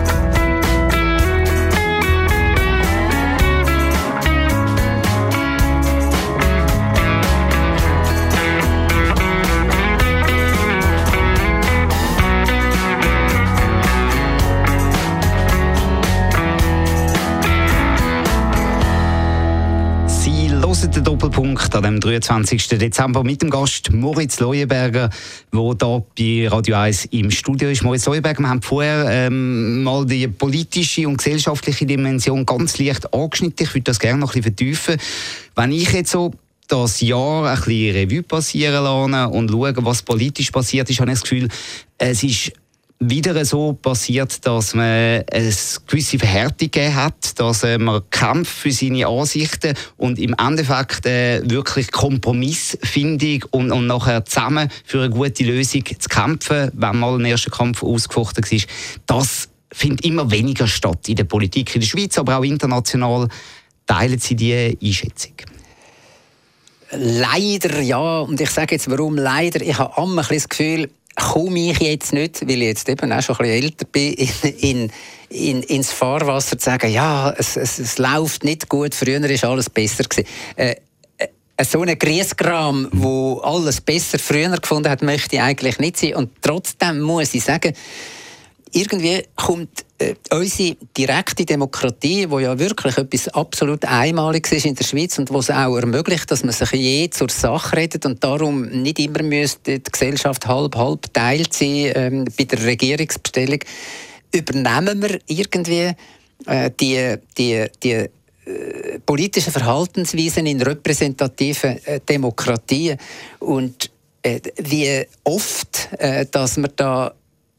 Den Doppelpunkt an dem dreiundzwanzigsten Dezember mit dem Gast Moritz Leuenberger, der hier bei Radio eins im Studio ist. Moritz Leuenberger, wir haben vorher ähm, mal die politische und gesellschaftliche Dimension ganz leicht angeschnitten. Ich würde das gerne noch ein bisschen vertiefen. Wenn ich jetzt so das Jahr ein bisschen Revue passieren lasse und schaue, was politisch passiert ist, habe ich das Gefühl, es ist wieder so passiert, dass man eine gewisse Verhärtung gegeben hat, dass man kämpft für seine Ansichten und im Endeffekt äh, wirklich Kompromissfindung und, und nachher zusammen für eine gute Lösung zu kämpfen, wenn mal ein erster Kampf ausgefochten war. Das findet immer weniger statt in der Politik in der Schweiz, aber auch international. Teilen Sie diese Einschätzung? Leider ja, und ich sage jetzt warum leider. Ich habe immer ein bisschen das Gefühl, komme ich jetzt nicht, weil ich jetzt eben auch schon ein bisschen älter bin, in, in, in, ins Fahrwasser zu sagen, ja, es, es, es läuft nicht gut, früher war alles besser gewesen. Äh, äh, so ein Griesgram, wo alles besser früher gefunden hat, möchte ich eigentlich nicht sein. Und trotzdem muss ich sagen, irgendwie kommt äh, unsere direkte Demokratie, die ja wirklich etwas absolut Einmaliges ist in der Schweiz und was auch ermöglicht, dass man sich je zur Sache redet und darum nicht immer müsste die Gesellschaft halb-halb teilt sein ähm, bei der Regierungsbestellung, übernehmen wir irgendwie äh, die, die, die äh, politischen Verhaltensweisen in repräsentativen äh, Demokratien und äh, wie oft, äh, dass wir da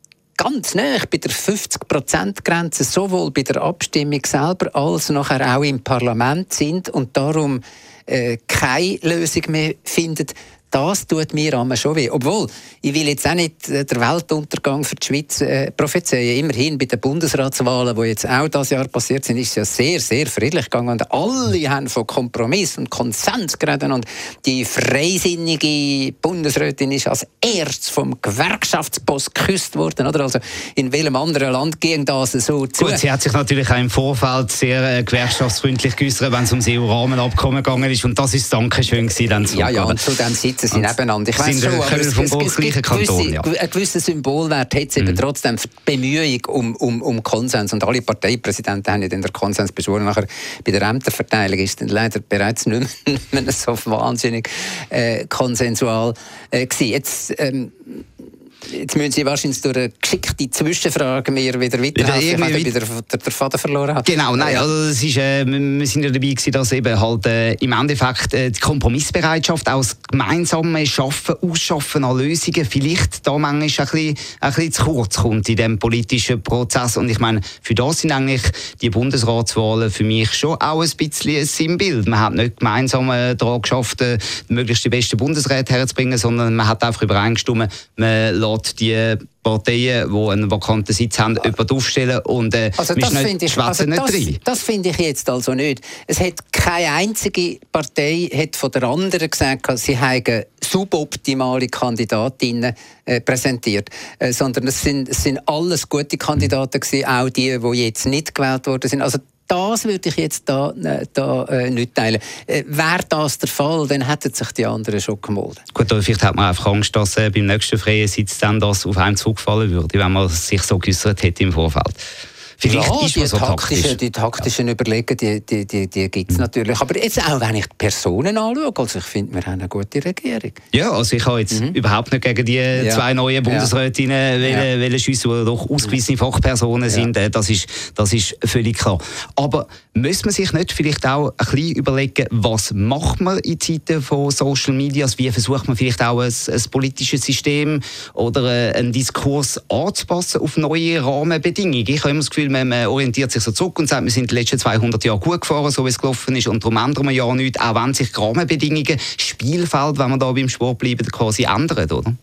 ganz nahe bei der fünfzig Prozent Grenze sowohl bei der Abstimmung selber als nachher auch im Parlament sind und darum äh, keine Lösung mehr finden. Das tut mir einmal schon weh. Obwohl, ich will jetzt auch nicht äh, den Weltuntergang für die Schweiz äh, prophezeien. Immerhin bei den Bundesratswahlen, die jetzt auch dieses Jahr passiert sind, ist es ja sehr, sehr friedlich gegangen. Und alle haben von Kompromiss und Konsens geredet. Und die freisinnige Bundesrätin ist als erstes vom Gewerkschaftsboss geküsst worden. Oder? Also in welchem anderen Land ging das so zu? Gut, sie hat sich natürlich auch im Vorfeld sehr äh, gewerkschaftsfreundlich geäußert, wenn es um das E U-Rahmenabkommen gegangen ist. Und das ist das Dankeschön gewesen, dann ja, ja, und zu dem sitzen sie nebeneinander. Ich weiss schon, aber es, es, es gibt gewisse, ja. einen gewissen Symbolwert hat es eben mhm. trotzdem für die Bemühung um, um, um Konsens. Und alle Parteipräsidenten haben ja den Konsens beschworen. Nachher bei der Ämterverteilung ist dann leider bereits nicht mehr, nicht mehr so wahnsinnig äh, konsensual äh, gewesen. Jetzt, ähm, Jetzt müssen Sie wahrscheinlich durch eine geschickte Zwischenfrage mir wieder weiterhelfen, weil ich wieder den, den Faden verloren habe. Genau, nein, also es ist, äh, wir sind ja dabei gewesen, dass eben halt äh, im Endeffekt äh, die Kompromissbereitschaft, auch das gemeinsame Schaffen, Ausschaffen an Lösungen vielleicht da manchmal ein bisschen, ein bisschen zu kurz kommt in diesem politischen Prozess. Und ich meine, für das sind eigentlich die Bundesratswahlen für mich schon auch ein bisschen ein Sinnbild. Man hat nicht gemeinsam äh, daran geschafft, äh, möglichst die besten Bundesräte herzubringen, sondern man hat einfach übereingestimmt, man lässt die Parteien, die einen vakanten Sitz haben, jemanden aufstellen und äh, also das finde ich, also nicht das, rein. Das finde ich jetzt also nicht. Es hat keine einzige Partei hat von der anderen gesagt, sie haben suboptimale Kandidatinnen äh, präsentiert, äh, sondern es sind, es sind alles gute Kandidaten gewesen, auch die, die jetzt nicht gewählt worden sind. Also das würde ich jetzt da, da äh, nicht teilen. Äh, Wäre das der Fall, dann hätten sich die anderen schon gemeldet. Gut, aber vielleicht hat man einfach Angst, dass äh, beim nächsten freien Sitz dann das auf einen zurückfallen würde, wenn man sich so geäußert hätte im Vorfeld. Vielleicht ja, ist man die, so taktischen, taktisch. die taktischen ja. Überlegungen, die, die, die, die gibt es mhm. natürlich. Aber jetzt auch, wenn ich die Personen anschaue, also ich finde, wir haben eine gute Regierung. Ja, also ich habe jetzt mhm. überhaupt nicht gegen die ja. zwei neuen Bundesrätinnen ja. ja. schiessen, die doch ausgewiesene Fachpersonen ja. sind. Das ist, das ist völlig klar. Aber muss man sich nicht vielleicht auch ein bisschen überlegen, was macht man in Zeiten von Social Media? Wie versucht man vielleicht auch ein, ein politisches System oder einen Diskurs anzupassen auf neue Rahmenbedingungen? Ich habe immer das Gefühl, man orientiert sich so zurück und sagt, wir sind die letzten zweihundert Jahre gut gefahren, so wie es gelaufen ist, und darum ändern wir ja nichts, auch wenn sich die Rahmenbedingungen, Spielfeld, wenn wir da beim Sport bleiben, quasi ändern, oder?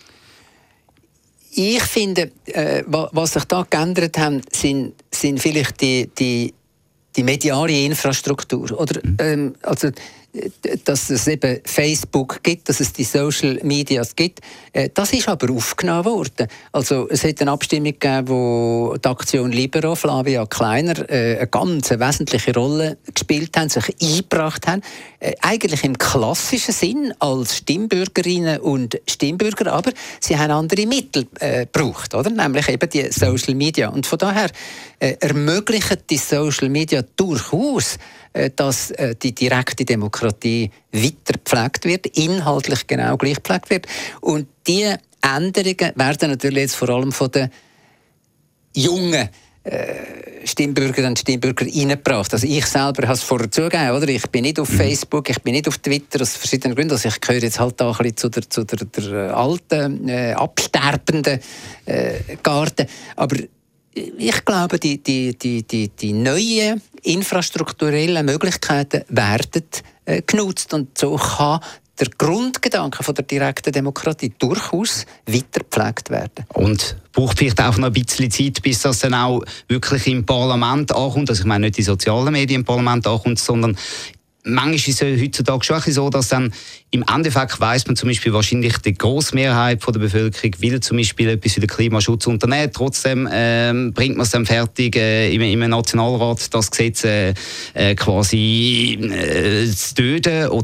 Ich finde, äh, was sich da geändert hat, sind, sind vielleicht die, die, die mediale Infrastruktur. Oder, ähm, also, dass es eben Facebook gibt, dass es die Social Medias gibt. Das ist aber aufgenommen worden. Also, es hat eine Abstimmung gegeben, wo die Aktion Libero, Flavia Kleiner, eine ganz wesentliche Rolle gespielt haben, sich eingebracht haben. Eigentlich im klassischen Sinn als Stimmbürgerinnen und Stimmbürger, aber sie haben andere Mittel äh, gebraucht, oder? Nämlich eben die Social Media. Und von daher äh, ermöglichen die Social Media durchaus, dass die direkte Demokratie weiter gepflegt wird, inhaltlich genau gleich gepflegt wird. Und diese Änderungen werden natürlich jetzt vor allem von den jungen äh, Stimmbürgerinnen und Stimmbürger reingebracht. Also ich selber habe es vorher zugegeben, oder? Ich bin nicht auf Facebook, ich bin nicht auf Twitter, aus verschiedenen Gründen. Also ich gehöre jetzt halt da ein bisschen zu der, zu der, der alten, äh, absterbenden äh, Garde. Aber ich glaube, die, die, die, die, die neuen infrastrukturellen Möglichkeiten werden äh, genutzt. Und so kann der Grundgedanke von der direkten Demokratie durchaus weiter gepflegt werden. Und braucht vielleicht auch noch ein bisschen Zeit, bis das dann auch wirklich im Parlament ankommt. Also ich meine nicht die sozialen Medien im Parlament ankommt, sondern manchmal ist es heutzutage schon so, dass dann im Endeffekt weiss man zum Beispiel wahrscheinlich die grosse Mehrheit von der Bevölkerung will zum Beispiel etwas für den Klimaschutz unternehmen. Trotzdem ähm, bringt man es dann fertig, äh, im, im Nationalrat das Gesetz äh, äh, quasi äh, zu töten oder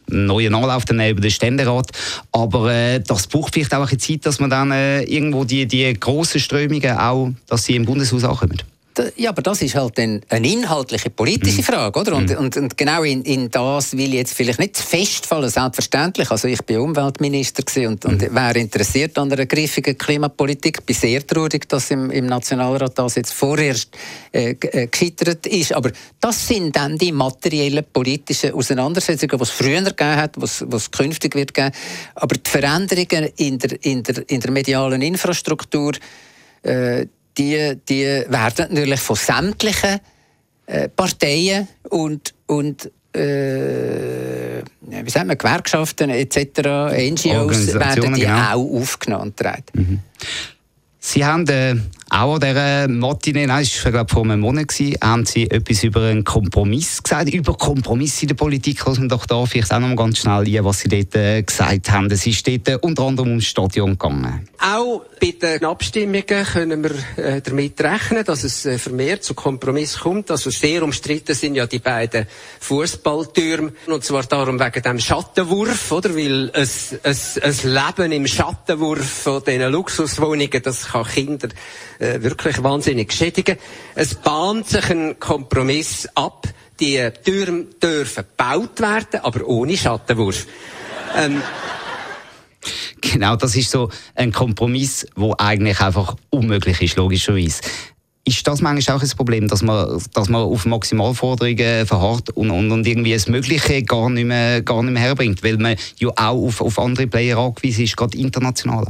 einen neuen Anlauf dann über den Ständerat. Aber äh, das braucht vielleicht auch eine Zeit, dass man dann äh, irgendwo die, die grossen Strömungen auch, dass sie im Bundeshaus ankommen. Ja, aber das ist halt eine inhaltliche, politische Frage, oder? Und, und, und genau in, in das will ich jetzt vielleicht nicht festfallen, selbstverständlich. Also ich bin Umweltminister und, und mhm. wäre interessiert an einer griffigen Klimapolitik. Ich bin sehr traurig, dass im, im Nationalrat das jetzt vorerst äh, gescheitert ist. Aber das sind dann die materiellen politischen Auseinandersetzungen, die es früher gegeben hat, die es künftig wird geben. Aber die Veränderungen in der, in der, in der medialen Infrastruktur, äh, Die, die werden natürlich von sämtlichen äh, Parteien und, und äh, wie sagen wir, Gewerkschaften et cetera, N G Os werden die genau. auch aufgenommen. Mhm. Sie haben äh, auch an dieser Matinee, nein, das war glaube ich vor einem Monat, gewesen, haben Sie etwas über einen Kompromiss gesagt, über Kompromisse in der Politik. Lassen wir doch da vielleicht auch noch mal ganz schnell ein, was Sie dort äh, gesagt haben. Es ist dort äh, unter anderem ums Stadion gegangen. Auch bei den Abstimmungen können wir äh, damit rechnen, dass es äh, vermehrt zu Kompromiss kommt. Also sehr umstritten sind ja die beiden Fußballtürme. Und zwar darum wegen dem Schattenwurf, oder? Weil ein, ein, ein Leben im Schattenwurf von diesen Luxuswohnungen, das kann Kinder äh, wirklich wahnsinnig schädigen. Es bahnt sich ein Kompromiss ab. Die Türme dürfen gebaut werden, aber ohne Schattenwurf. Ähm, Genau, das ist so ein Kompromiss, der eigentlich einfach unmöglich ist, logischerweise. Ist das manchmal auch ein Problem, dass man, dass man auf Maximalforderungen verharrt und, und, und irgendwie das Mögliche gar nicht mehr, gar nicht mehr herbringt, weil man ja auch auf, auf andere Player angewiesen ist, gerade international?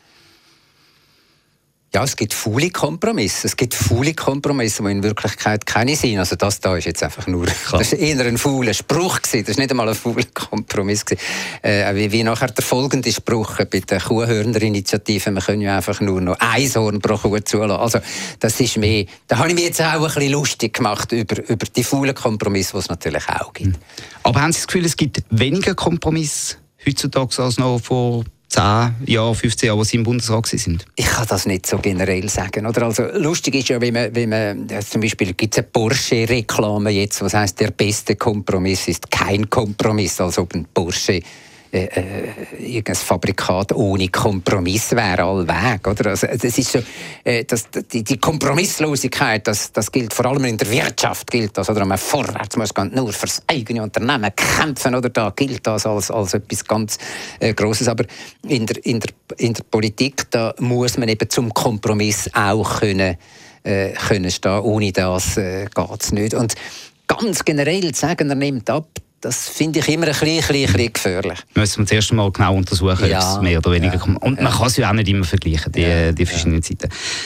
Ja, es gibt faule Kompromisse. Es gibt faule Kompromisse, die in Wirklichkeit keine sind. Also das da ist jetzt einfach nur, das ist eher ein fauler Spruch gewesen. Das ist nicht einmal ein fauler Kompromiss gewesen. Äh, wie, wie nachher der folgende Spruch bei der Kuhhörner-Initiative, wir können ja einfach nur noch ein Horn pro Kuh zulassen. Also das ist mehr, da habe ich mich jetzt auch ein bisschen lustig gemacht über, über die faulen Kompromisse, die es natürlich auch gibt. Aber haben Sie das Gefühl, es gibt weniger Kompromisse heutzutage als noch vor zehn Jahre, fünfzehn Jahre, als Sie im Bundesrat sind? Ich kann das nicht so generell sagen. Oder? Also, lustig ist ja, wenn man, wenn man ja, zum Beispiel gibt es eine Porsche-Reklame jetzt, was heisst, der beste Kompromiss ist kein Kompromiss, als ob ein Porsche äh, äh, irgendein Fabrikat ohne Kompromiss wäre, allweg. Oder? Also, das ist so, äh, das, die, die Kompromisslosigkeit, das, das gilt vor allem in der Wirtschaft, gilt das, oder man vorwärts muss gehen, nur fürs eigene Unternehmen kämpfen, oder da gilt das als, als etwas ganz äh, Grosses. Aber in der, in, der, in der Politik, da muss man eben zum Kompromiss auch können, äh, können stehen. Ohne das äh, geht es nicht. Und ganz generell zu sagen, er nimmt ab, das finde ich immer ein bisschen, ein bisschen gefährlich. Müssen wir zuerst mal genau untersuchen, ja, ob es mehr oder weniger ja, kommt. Und man ja. kann es ja auch nicht immer vergleichen, die, ja, die verschiedenen ja. Zeiten.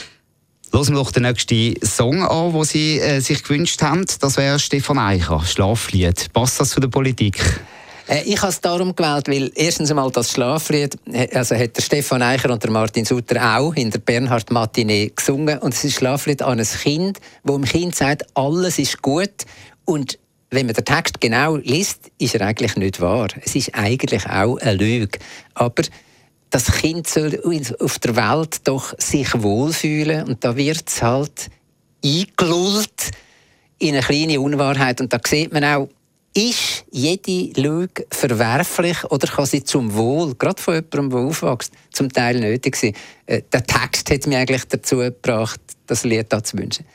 Hören wir doch den nächsten Song an, den Sie äh, sich gewünscht haben. Das wäre Stefan Eicher, «Schlaflied». Passt das zu der Politik? Äh, ich habe es darum gewählt, weil erstens einmal das Schlaflied, also hat der Stefan Eicher und der Martin Sutter auch in der Bernhard Matinee gesungen. Und es ist ein Schlaflied an ein Kind, wo dem Kind sagt, alles ist gut. Und wenn man den Text genau liest, ist er eigentlich nicht wahr. Es ist eigentlich auch eine Lüge. Aber das Kind soll auf der Welt doch sich wohlfühlen und da wird es halt eingelullt in eine kleine Unwahrheit. Und da sieht man auch, ist jede Lüge verwerflich oder kann sie zum Wohl, gerade von jemandem, der aufwächst, zum Teil nötig sein? Äh, der Text hat mich eigentlich dazu gebracht, das Lied da zu wünschen.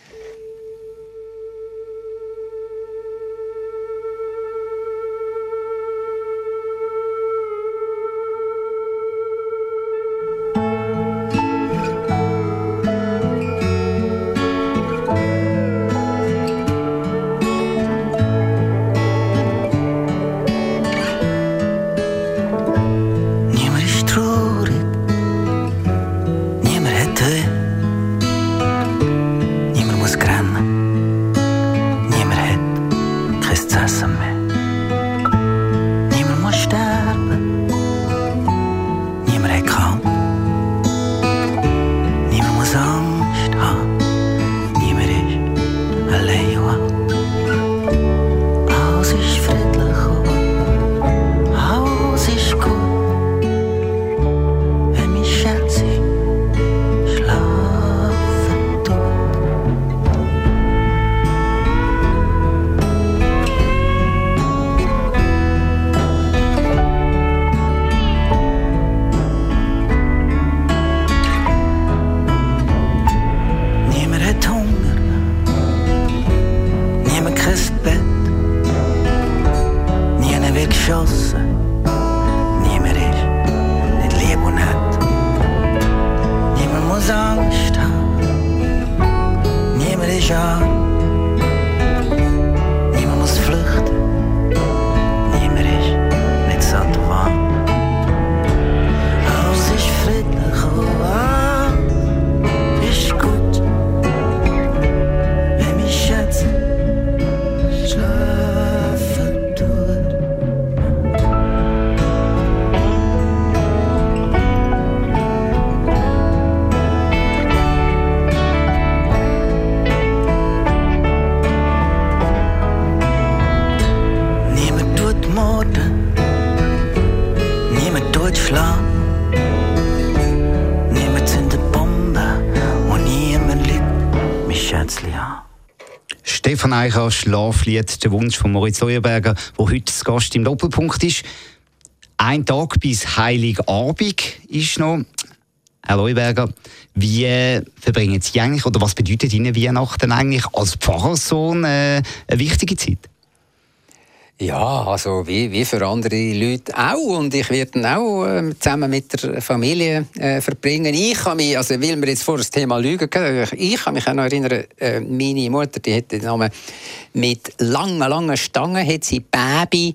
Stefan Eicher, Schlaflied, der Wunsch von Moritz Leuenberger, der heute das Gast im Doppelpunkt ist. Ein Tag bis Heiligabend ist noch. Herr Leuenberger, wie äh, verbringen Sie eigentlich, oder was bedeutet Ihnen Weihnachten eigentlich als Pfarrersohn äh, eine wichtige Zeit? Ja, also wie, wie für andere Leute auch. Und ich werde dann auch äh, zusammen mit der Familie äh, verbringen. Ich kann mich, also weil wir jetzt vor das Thema Lügen gehen, ich kann mich auch noch erinnern, äh, meine Mutter, die hat den Namen mit langen, langen Stangen, hat sie Baby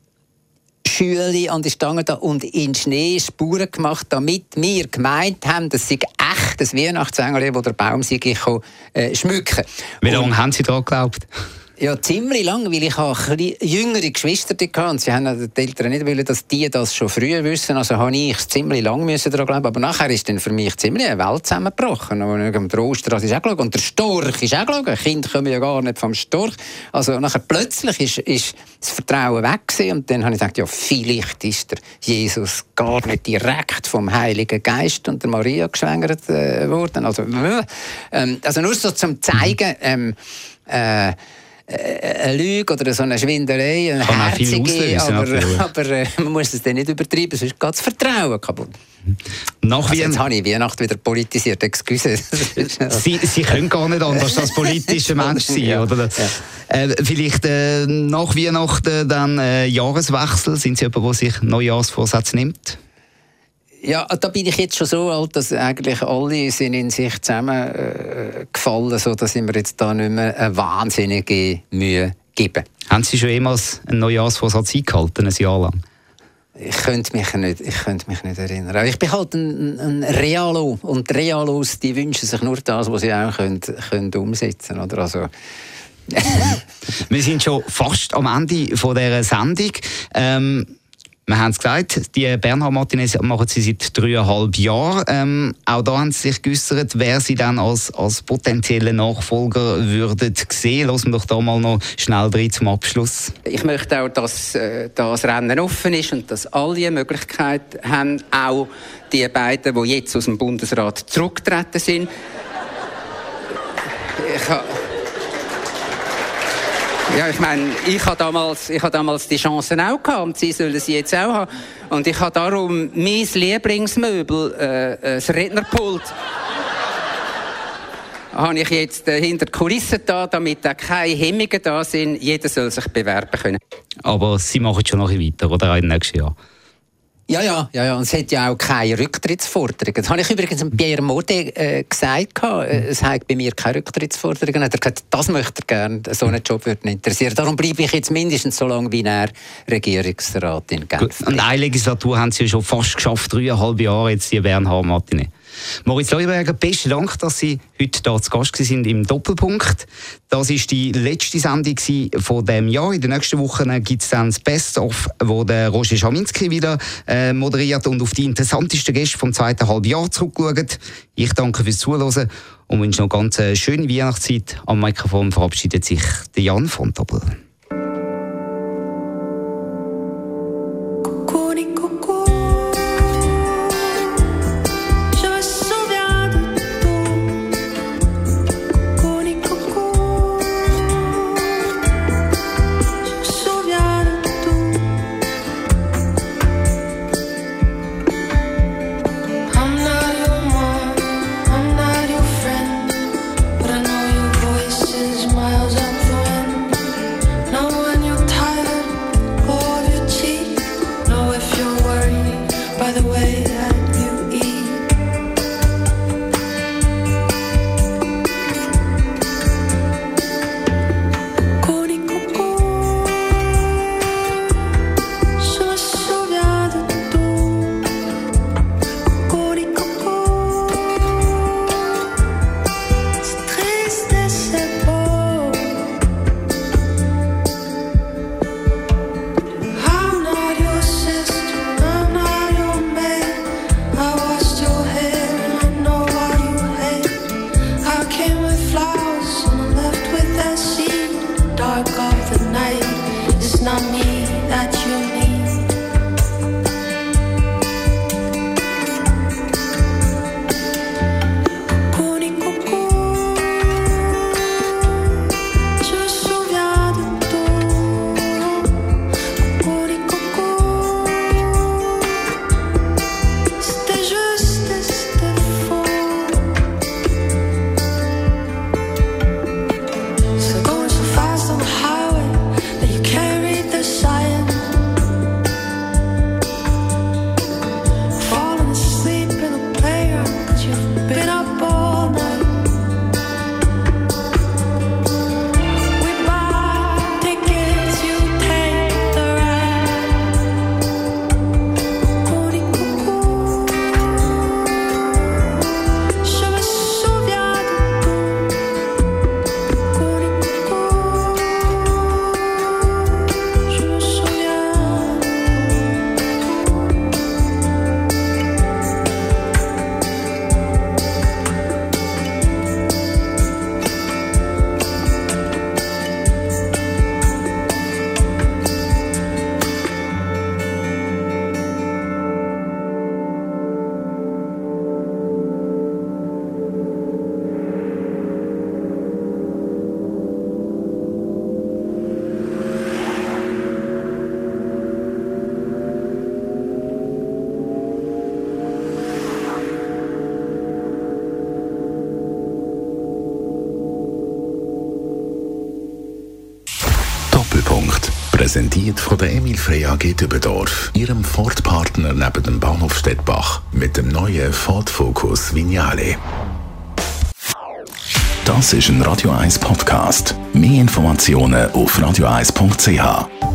Schüle an die Stange da und in Schnee Spuren gemacht, damit wir gemeint haben, dass sie echt das Weihnachtsengel, wo der Baum sich äh, schmücken. Wie lange haben Sie daran geglaubt? Ja, ziemlich lang, weil ich habe jüngere Geschwister hatte und sie haben die Eltern nicht wollen, dass die das schon früher wissen. Also habe ich ziemlich lang müssen daran glauben. Aber nachher ist dann für mich ziemlich eine Welt zusammengebrochen. Und der Osterhase ist auch geschaut und der Storch ist auch geschaut. Kinder kommen ja gar nicht vom Storch. Also nachher plötzlich ist, ist das Vertrauen weg gewesen. Und dann habe ich gedacht, ja, vielleicht ist der Jesus gar nicht direkt vom Heiligen Geist und der Maria geschwängert äh, worden. Also, äh, also nur so zum zeigen, ähm, äh, eine Lüge oder so eine Schwindelei, eine herzige, aber, aber äh, man muss es dann nicht übertreiben, sonst geht das Vertrauen kaputt. Nach also jetzt habe ich Weihnachten wieder politisiert, excuse. Sie, Sie können gar nicht anders als politischer Mensch sein, ja, oder? Ja. Äh, vielleicht äh, nach Weihnachten dann äh, Jahreswechsel, sind Sie jemand, der sich Neujahrsvorsätze nimmt? Ja, da bin ich jetzt schon so alt, dass eigentlich alle sind in sich zusammengefallen, äh, so dass ich mir jetzt da nicht mehr eine wahnsinnige Mühe gebe. Haben Sie schon jemals einen Neujahrsvorsatz eingehalten, ein Jahr lang? Ich könnte mich nicht, ich könnte mich nicht erinnern. Ich bin halt ein, ein Realo und Realos, die wünschen sich nur das, was sie auch können, können umsetzen können. Also wir sind schon fast am Ende von dieser Sendung. Ähm, Wir haben es gesagt, die Bernhard-Matinés machen Sie seit dreieinhalb Jahren. Ähm, auch da haben Sie sich geäussert, wer Sie dann als, als potenziellen Nachfolger würden sehen. Lassen wir doch da mal noch schnell rein zum Abschluss. Ich möchte auch, dass äh, das Rennen offen ist und dass alle die Möglichkeit haben, auch die beiden, die jetzt aus dem Bundesrat zurückgetreten sind. Ich ha Ja, ich meine, ich habe damals, ich habe damals die Chancen auch gehabt und Sie sollen sie jetzt auch haben. Und ich habe darum mein Lieblingsmöbel, äh, das Rednerpult, habe ich jetzt äh, hinter die Kulissen da, damit auch keine Hemmungen da sind. Jeder soll sich bewerben können. Aber Sie machen schon noch ein bisschen weiter, oder auch im nächsten Jahr? Ja, ja, ja, ja. Und es hat ja auch keine Rücktrittsforderungen. Das habe ich übrigens Pierre Modet äh, gesagt. Es hat bei mir keine Rücktrittsforderungen. Er hat gesagt, das möchte er gerne. So einen Job würde ihn interessieren. Darum bleibe ich jetzt mindestens so lange, wie er Regierungsrat in Genf. Und eine Legislatur haben Sie ja schon fast geschafft. Dreieinhalb Jahre jetzt die Bernhard-Matinés. Moritz Leuenberger, besten Dank, dass Sie heute hier zu Gast sind im Doppelpunkt. Das war die letzte Sendung von diesem Jahr. In den nächsten Wochen gibt es dann das Best-of, wo der Roger Schaminski wieder äh, moderiert und auf die interessantesten Gäste vom zweiten Halbjahr zurückschaut. Ich danke fürs Zuhören und wünsche noch eine ganz schöne Weihnachtszeit. Am Mikrofon verabschiedet sich der Jan von Doppel. Doppelpunkt. Präsentiert von der Emil Frey A G Dübendorf, Ihrem Ford-Partner neben dem Bahnhof Stettbach, mit dem neuen Ford Focus Vignale. Das ist ein Radio eins Podcast. Mehr Informationen auf radio eins punkt c h.